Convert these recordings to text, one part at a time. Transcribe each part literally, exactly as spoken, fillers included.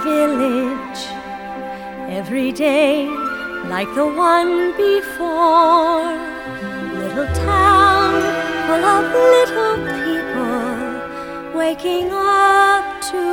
village every day like the one before. Little town full of little people waking up to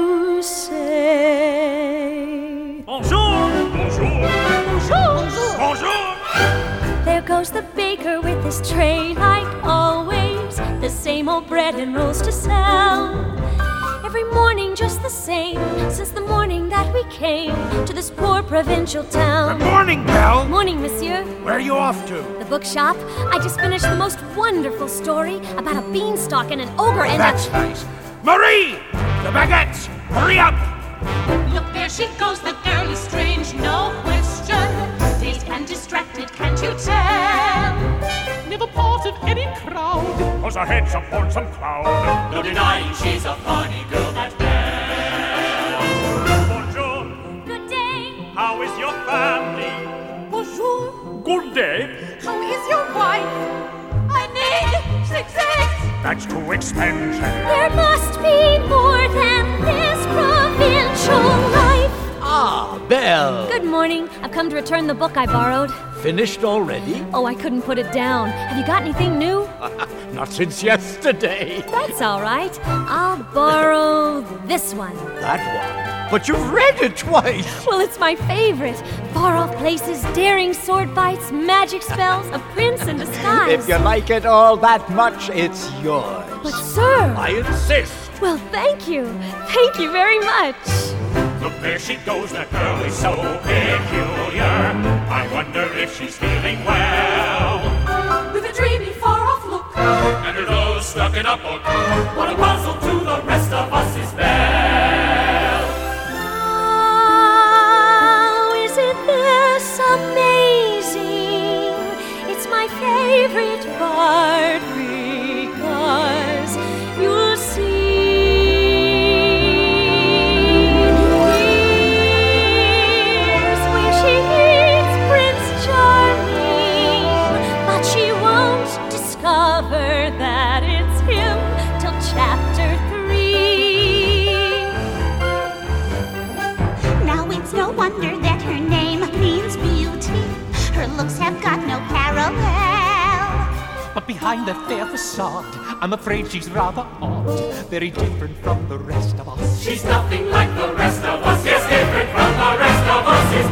say Bonjour! Bonjour! Bonjour! Bonjour! There goes the baker with his tray like always, the same old bread and rolls to sell. Every morning just the same, since the morning that we came to this poor provincial town. Good morning, Belle. Morning, monsieur. Where are you off to? The bookshop. I just finished the most wonderful story about a beanstalk and an ogre and That's a... nice. Marie! The baguettes! Hurry up! Look, there she goes, the girl is strange, no question. Dazed and distracted, can't you tell? Never part of any crowd. Cause her head's upon some cloud. No denying she's a funny girl, that Belle. Bonjour! Good day. How is your family? Bonjour, Good day. how is your wife? I need six eggs. That's too expensive. There must be more than this provincial life. Ah, Belle. Good morning. I've come to return the book I borrowed. Finished already? Oh, I couldn't put it down. Have you got anything new? Not since yesterday. That's all right. I'll borrow this one. That one? But you've read it twice. Well, it's my favorite. Far off places, daring sword fights, magic spells, a prince in disguise. If you like it all that much, it's yours. But, sir... I insist. Well, thank you. Thank you very much. Look, there she goes, that girl is so peculiar. I wonder if she's feeling well. With a dreamy, far-off look, And her nose stuck in a book. what a puzzle to the rest of us is Belle. Oh, isn't this amazing? It's my favorite part because you'll see. Here's where she meets Prince Charming, but she won't discover that it's him till chapter three. Now it's no wonder that her name means beauty. Her looks have got no parallel. But behind that fair facade, I'm afraid she's rather odd, very different from the rest of us. She's nothing like the rest of us. Yes, different from the rest of us is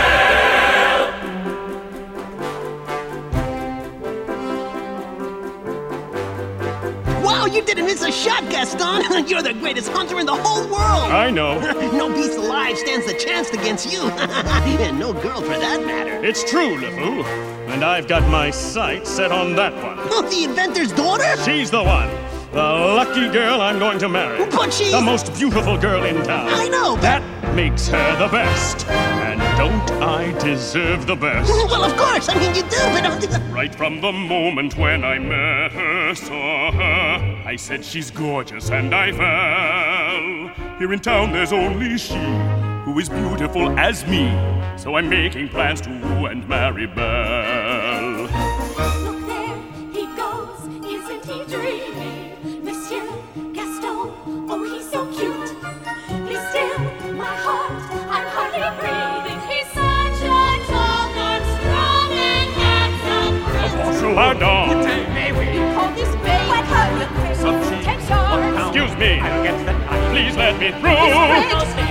Belle. Wow, you didn't miss a shot, Gaston! You're the greatest hunter in the whole world! I know. No beast alive stands a chance against you! And no girl for that matter! It's true, LeFou. And I've got my sights set on that one. Oh, the inventor's daughter? She's the one. The lucky girl I'm going to marry. But she's... The most beautiful girl in town. I know, but... That makes her the best. And don't I deserve the best? Well, of course! I mean, you do, but... Right from the moment when I met her, saw her, I said she's gorgeous and I fell. Here in town there's only she who is beautiful as me. So I'm making plans to woo and marry Belle. Look, there he goes. Isn't he dreamy? Monsieur Gaston, oh, he's so cute. He's still my heart. I'm hardly breathing. He's such a tall, good, strong, and handsome prince. Bonjour, madame. You call this babe? What hurt you? Some cheese, Take one yours. pound. Excuse me. I'll get the knife. Please let me His through. friends